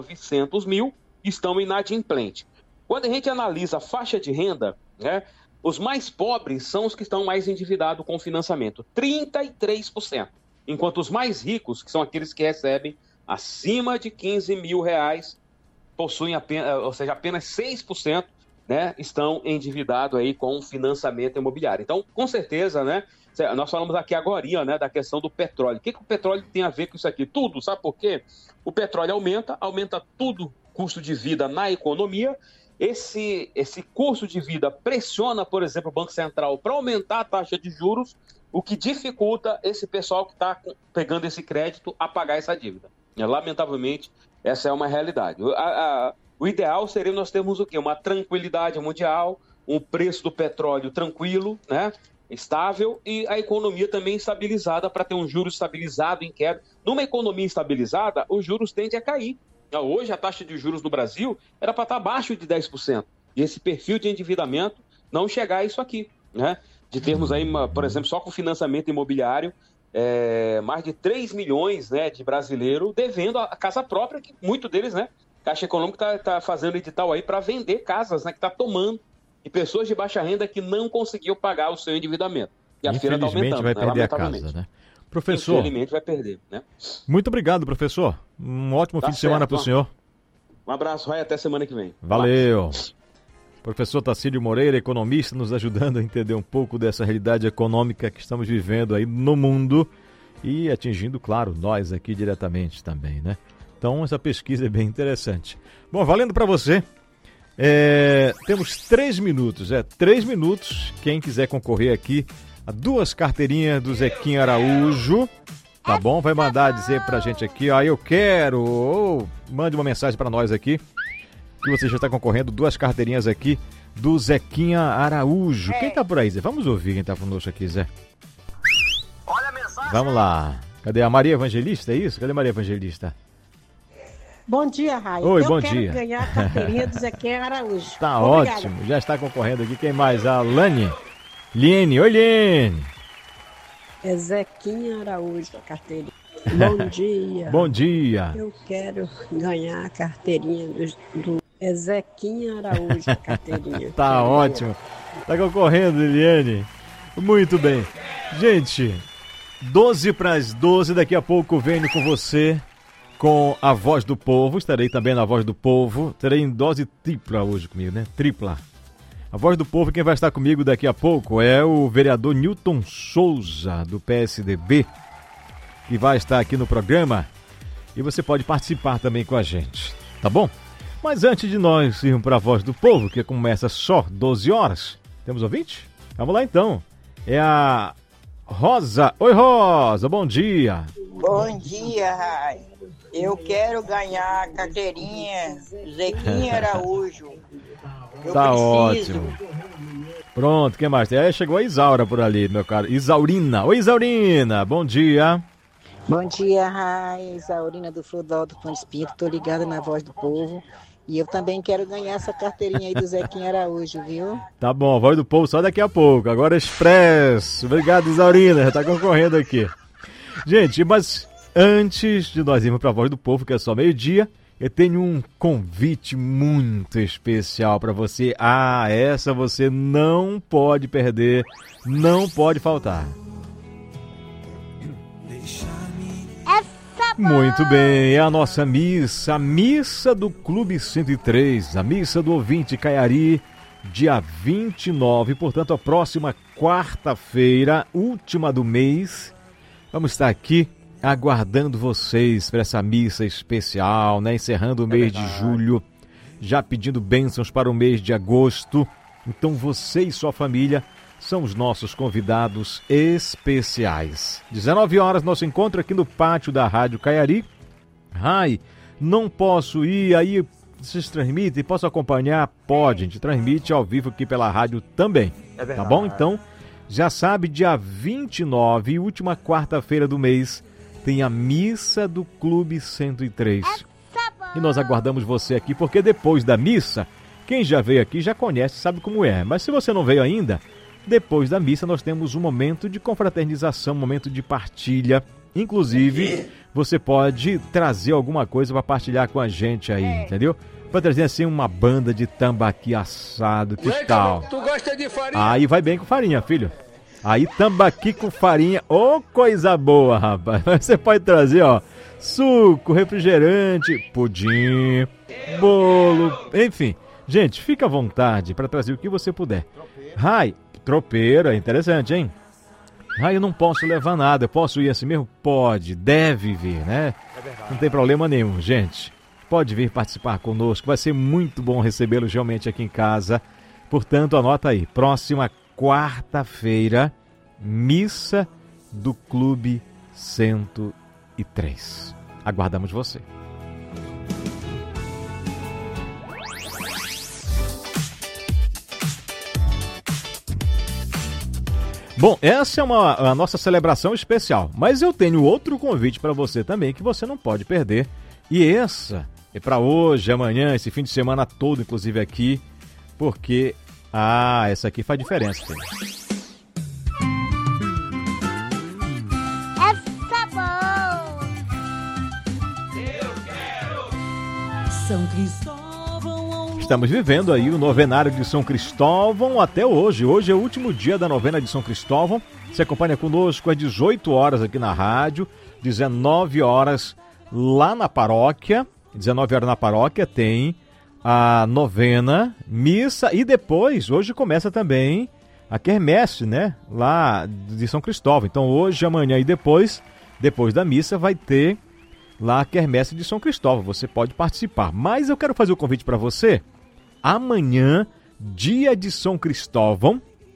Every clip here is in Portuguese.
900 mil estão inadimplentes. Quando a gente analisa a faixa de renda, né, os mais pobres são os que estão mais endividados com o financiamento, 33%. Enquanto os mais ricos, que são aqueles que recebem acima de 15 mil reais, possuem apenas 6%, né, estão endividados aí com o financiamento imobiliário. Então, com certeza, né, nós falamos aqui agora, né, da questão do petróleo. O que o petróleo tem a ver com isso aqui? Tudo, sabe por quê? O petróleo aumenta tudo, custo de vida na economia. Esse custo de vida pressiona, por exemplo, o Banco Central para aumentar a taxa de juros, o que dificulta esse pessoal que está pegando esse crédito a pagar essa dívida. Lamentavelmente, essa é uma realidade. O ideal seria nós termos o quê? Uma tranquilidade mundial, um preço do petróleo tranquilo, né? Estável, e a economia também estabilizada para ter um juros estabilizado em queda. Numa economia estabilizada, os juros tendem a cair. Hoje, a taxa de juros no Brasil era para estar abaixo de 10%. E esse perfil de endividamento não chegar a isso aqui, né? De termos aí, por exemplo, só com financiamento imobiliário, mais de 3 milhões, né, de brasileiros devendo a casa própria, que muito deles, né, Caixa Econômica está fazendo edital aí para vender casas, né, que está tomando, de pessoas de baixa renda que não conseguiu pagar o seu endividamento. E a feira está aumentando, vai perder a casa, né? Professor, infelizmente vai perder, né? Muito obrigado, professor. Um ótimo fim de semana para o senhor. Um abraço, vai, até semana que vem. Valeu. Professor Tacílio Moreira, economista, nos ajudando a entender um pouco dessa realidade econômica que estamos vivendo aí no mundo e atingindo, claro, nós aqui diretamente também, né? Então, essa pesquisa é bem interessante. Bom, valendo para você, temos 3 minutos, 3 minutos, quem quiser concorrer aqui a 2 carteirinhas do Zequinha Araújo, tá bom? Vai mandar dizer pra gente aqui, eu quero, ou mande uma mensagem para nós aqui, que você já está concorrendo 2 carteirinhas aqui do Zequinha Araújo. Quem tá por aí, Zé? Vamos ouvir quem tá conosco aqui, Zé. Olha a mensagem. Vamos lá. Cadê a Maria Evangelista, é isso? Cadê a Maria Evangelista? Bom dia, Raio. Oi, bom dia. Eu quero ganhar a carteirinha do Zequinha Araújo. Tá ótimo, já está concorrendo aqui. Quem mais? A Lani. Liene, oi Liene. É Zequinha Araújo, a carteirinha. Bom dia. Bom dia. Eu quero ganhar a carteirinha do Zequinha Araújo, a carteirinha. Tá ótimo. Tá concorrendo, Liene. Muito bem. Gente, 12 para as 12, daqui a pouco venho com você com a Voz do Povo. Estarei também na Voz do Povo. Terei em dose tripla hoje comigo, né? Tripla. A Voz do Povo, quem vai estar comigo daqui a pouco é o vereador Newton Souza, do PSDB, que vai estar aqui no programa. E você pode participar também com a gente, tá bom? Mas antes de nós irmos para a Voz do Povo, que começa só 12 horas, temos ouvinte? Vamos lá então. É a Rosa. Oi, Rosa, bom dia. Bom dia, Rai. Eu quero ganhar a carteirinha Zequinha Araújo. Eu tá preciso. Ótimo. Pronto, quem mais tem? Aí chegou a Isaura por ali, meu caro. Isaurina. Oi, Isaurina, bom dia. Bom dia, Rai. Isaurina do Flodó do Pão de Espinho. Tô ligada na Voz do Povo. E eu também quero ganhar essa carteirinha aí do Zequinha Araújo, viu? Tá bom, a Voz do Povo só daqui a pouco. Agora Expresso. Obrigado, Isaurina, já tá concorrendo aqui. Gente, mas antes de nós irmos pra Voz do Povo, que é só meio-dia, eu tenho um convite muito especial para você. Essa você não pode perder, não pode faltar. Muito bem, é a nossa missa, a missa do Clube 103, a missa do ouvinte Caiari, dia 29, portanto a próxima quarta-feira, última do mês, vamos estar aqui aguardando vocês para essa missa especial, né? Encerrando o mês de julho, já pedindo bênçãos para o mês de agosto. Então você e sua família são os nossos convidados especiais. 19 horas, nosso encontro aqui no pátio da Rádio Caiari. Rai, não posso ir, aí vocês transmitem? Posso acompanhar? Pode, a gente transmite ao vivo aqui pela rádio também. Tá bom? Então, já sabe, dia 29, última quarta-feira do mês, tem a missa do Clube 103. E nós aguardamos você aqui, porque depois da missa, quem já veio aqui já conhece, sabe como é. Mas se você não veio ainda, depois da missa nós temos um momento de confraternização, um momento de partilha, Inclusive, você pode trazer alguma coisa para partilhar com a gente aí, entendeu? Pode trazer assim uma banda de tambaqui assado, que tal? Tu gosta de farinha? Aí vai bem com farinha, filho. Aí tambaqui com farinha, ô coisa boa, rapaz. Você pode trazer, ó, suco, refrigerante, pudim, bolo, enfim. Gente, fica à vontade para trazer o que você puder. Rai, tropeiro, é interessante, hein? Rai, eu não posso levar nada, eu posso ir assim mesmo? Pode, deve vir, né? É verdade. Não tem problema nenhum, gente. Pode vir participar conosco, vai ser muito bom recebê-lo realmente aqui em casa. Portanto, anota aí, próxima quarta-feira, missa do Clube 103. Aguardamos você. Bom, essa é a nossa celebração especial, mas eu tenho outro convite para você também que você não pode perder. E essa é para hoje, amanhã, esse fim de semana todo, inclusive aqui, porque essa aqui faz diferença, filho. Essa boa! Eu quero São Cristóvão. Estamos vivendo aí o novenário de São Cristóvão até hoje. Hoje é o último dia da novena de São Cristóvão. Você acompanha conosco às 18 horas aqui na rádio, 19 horas lá na paróquia. 19 horas na paróquia tem a novena, missa e depois, hoje começa também a quermesse, né? Lá de São Cristóvão. Então hoje, amanhã e depois da missa vai ter lá a quermesse de São Cristóvão. Você pode participar. Mas eu quero fazer o convite para você. Amanhã, dia de São Cristóvão,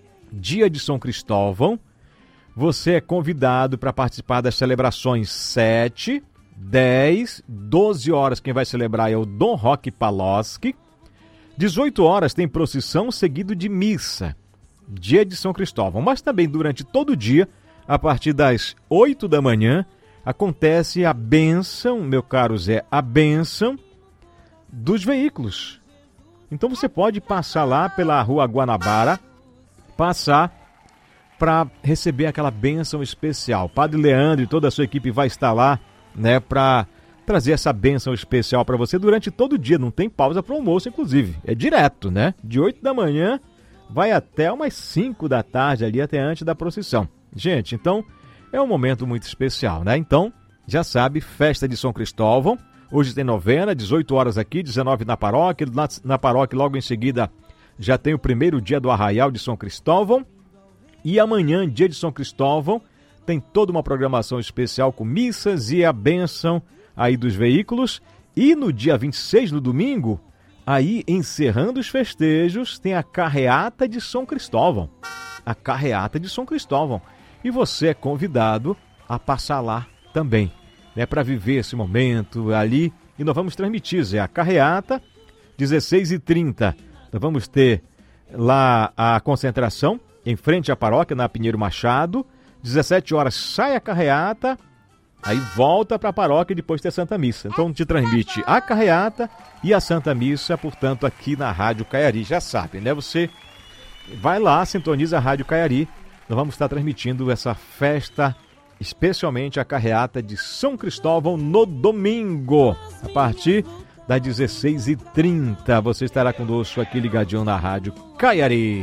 você é convidado para participar das celebrações 7, 10, 12 horas quem vai celebrar é o Dom Roque Paloski. 18 horas tem procissão seguido de missa, dia de São Cristóvão. Mas também durante todo o dia, a partir das 8 da manhã, acontece a bênção, meu caro Zé, a bênção dos veículos. Então você pode passar lá pela Rua Guanabara, passar para receber aquela bênção especial. Padre Leandro e toda a sua equipe vai estar lá, né, para trazer essa bênção especial para você durante todo o dia. Não tem pausa para o almoço, inclusive. É direto, né? De 8 da manhã vai até umas 5 da tarde, ali até antes da procissão. Gente, então é um momento muito especial, né? Então, já sabe, festa de São Cristóvão. Hoje tem novena, 18 horas aqui, 19 na paróquia. Na paróquia, logo em seguida, já tem o primeiro dia do Arraial de São Cristóvão. E amanhã, dia de São Cristóvão, tem toda uma programação especial com missas e a bênção aí dos veículos. E no dia 26, no domingo, aí encerrando os festejos, tem a carreata de São Cristóvão. A carreata de São Cristóvão. E você é convidado a passar lá também, né, para viver esse momento ali. E nós vamos transmitir, Zé, a carreata, 16h30. Nós vamos ter lá a concentração em frente à paróquia, na Pinheiro Machado. 17 horas sai a carreata, aí volta para a paróquia e depois tem a Santa Missa. Então te transmite a carreata e a Santa Missa, portanto, aqui na Rádio Caiari. Já sabe, né? Você vai lá, sintoniza a Rádio Caiari. Nós vamos estar transmitindo essa festa, especialmente a carreata de São Cristóvão, no domingo, a partir das 16h30. Você estará conosco aqui ligadinho na Rádio Caiari.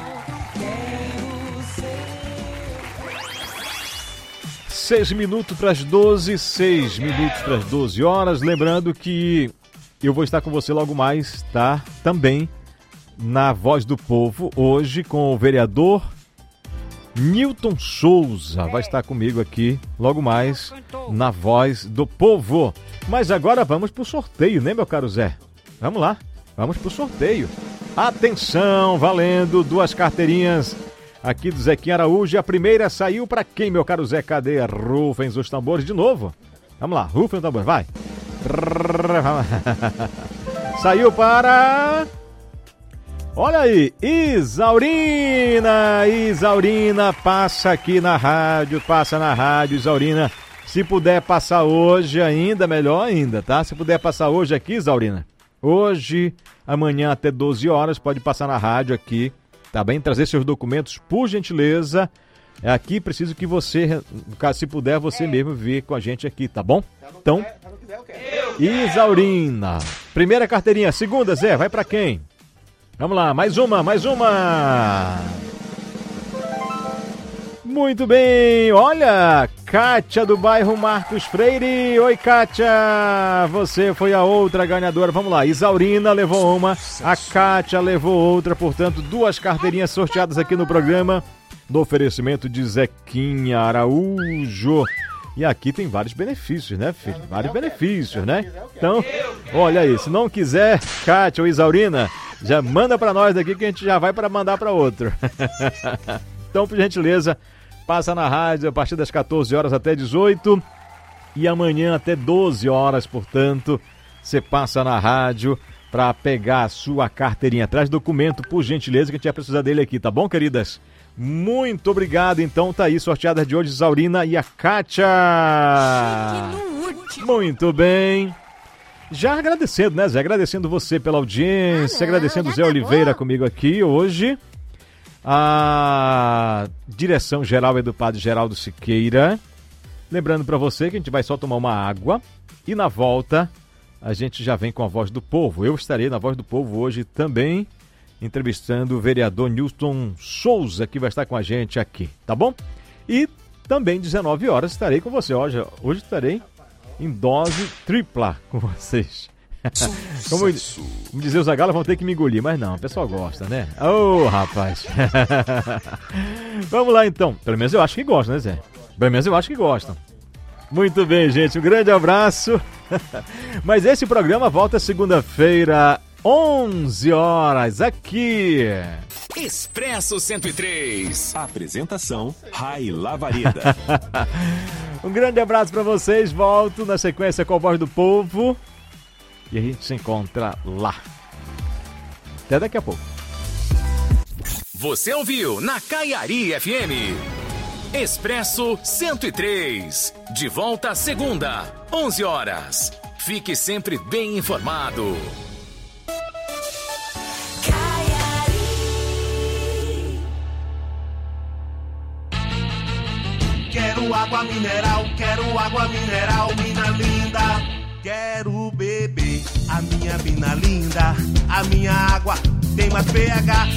6 minutos para as 12, 6 minutos para as 12 horas. Lembrando que eu vou estar com você logo mais, tá? Também na Voz do Povo, hoje com o vereador Nilton Souza. Vai estar comigo aqui logo mais na Voz do Povo. Mas agora vamos para o sorteio, né, meu caro Zé? Vamos lá, vamos para o sorteio. Atenção, valendo 2 carteirinhas aqui do Zequinha Araújo. A primeira saiu para quem, meu caro Zé? Cadê? Rufem os tambores de novo. Vamos lá, rufem os tambores, vai. Saiu para... Olha aí, Isaurina. Isaurina, passa aqui na rádio, passa na rádio, Isaurina. Se puder passar hoje ainda, melhor ainda, tá? Se puder passar hoje aqui, Isaurina. Hoje, amanhã até 12 horas, pode passar na rádio aqui, tá bem? Trazer seus documentos, por gentileza. Aqui preciso que você, caso se puder, você mesmo vir com a gente aqui, tá bom? Então, Isaurina. Primeira carteirinha. Segunda, Zé, vai pra quem? Vamos lá, mais uma. Muito bem, olha, Kátia do bairro Marcos Freire. Oi, Kátia, você foi a outra ganhadora. Vamos lá, Isaurina levou uma, a Kátia levou outra, portanto, 2 carteirinhas sorteadas aqui no programa, no oferecimento de Zequinha Araújo. E aqui tem vários benefícios, né, filho? Vários benefícios, né? Então, olha aí, se não quiser, Kátia ou Isaurina, já manda pra nós daqui que a gente já vai para mandar pra outro. Então, por gentileza, passa na rádio a partir das 14 horas até 18 e amanhã até 12 horas, portanto, você passa na rádio para pegar a sua carteirinha. Traz documento, por gentileza, que a gente vai precisar dele aqui, tá bom, queridas? Muito obrigado, então, tá aí, sorteadas de hoje, Isaurina e a Kátia. Muito bem. Já agradecendo, né, Zé? Agradecendo você pela audiência, agradecendo o Zé Oliveira comigo aqui hoje. A direção geral é do Padre Geraldo Siqueira. Lembrando para você que a gente vai só tomar uma água e na volta a gente já vem com a Voz do Povo. Eu estarei na Voz do Povo hoje também entrevistando o vereador Nilton Souza, que vai estar com a gente aqui, tá bom? E também 19 horas estarei com você. Hoje estarei em dose tripla com vocês. Como dizer os Zagala, vão ter que me engolir, mas não, o pessoal gosta, né? Ô, rapaz. Vamos lá, então. Pelo menos eu acho que gostam, né, Zé? Pelo menos eu acho que gostam. Muito bem, gente. Um grande abraço. Mas esse programa volta segunda-feira, 11 horas, aqui. Expresso 103. Apresentação, Rai Lavareda. Um grande abraço para vocês. Volto na sequência com a Voz do Povo. E a gente se encontra lá. Até daqui a pouco. Você ouviu na Caiari FM. Expresso 103. De volta segunda, 11 horas. Fique sempre bem informado. Quero água mineral, mina linda. Quero beber a minha mina linda. A minha água tem mais pH.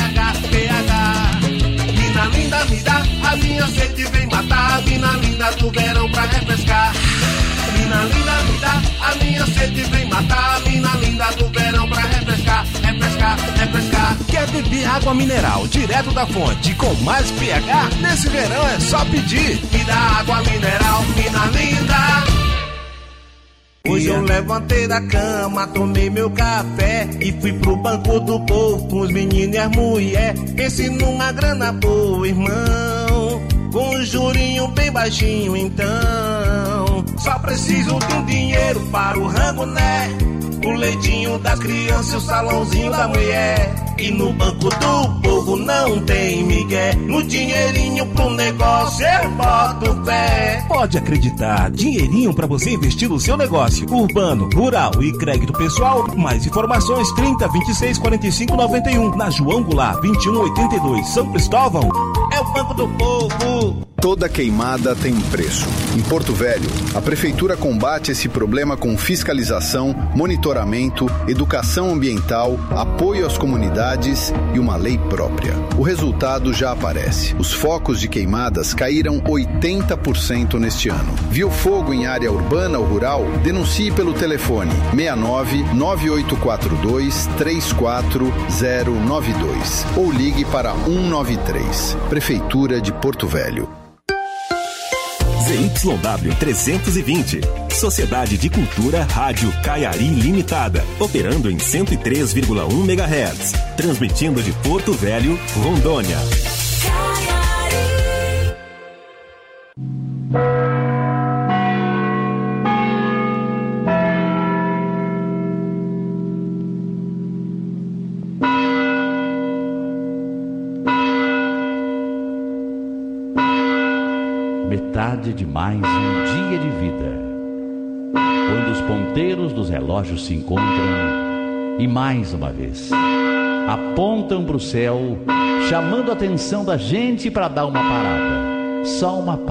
Mina linda me dá, a minha sede vem matar. Mina linda do verão pra refrescar. Mina linda me dá, a minha sede vem matar. Mina linda do verão pra refrescar. Quer beber água mineral direto da fonte com mais pH? Nesse verão é só pedir. Me dá água mineral, mina linda. Hoje eu levantei da cama, tomei meu café e fui pro banco do povo com os meninos e as mulheres. Pense numa grana boa, irmão, com um jurinho bem baixinho, então. Só preciso de um dinheiro para o rango, né? O leitinho das crianças e o salãozinho da mulher. E no banco do povo não tem migué. No dinheirinho pro negócio eu boto fé. Pode acreditar, dinheirinho pra você investir no seu negócio. Urbano, rural e crédito pessoal. Mais informações 30 26 45 91. Na João Goulart 2182, São Cristóvão. É o Banco do Povo. Toda queimada tem um preço. Em Porto Velho, a Prefeitura combate esse problema com fiscalização, monitoramento, educação ambiental, apoio às comunidades e uma lei própria. O resultado já aparece. Os focos de queimadas caíram 80% neste ano. Viu fogo em área urbana ou rural? Denuncie pelo telefone 69 9842 34092 ou ligue para 193. Prefeitura de Porto Velho. ZYW 320, Sociedade de Cultura Rádio Caiari Limitada, operando em 103,1 MHz, transmitindo de Porto Velho, Rondônia. Metade de mais um dia de vida, quando os ponteiros dos relógios se encontram e mais uma vez apontam para o céu, chamando a atenção da gente para dar uma parada. Só uma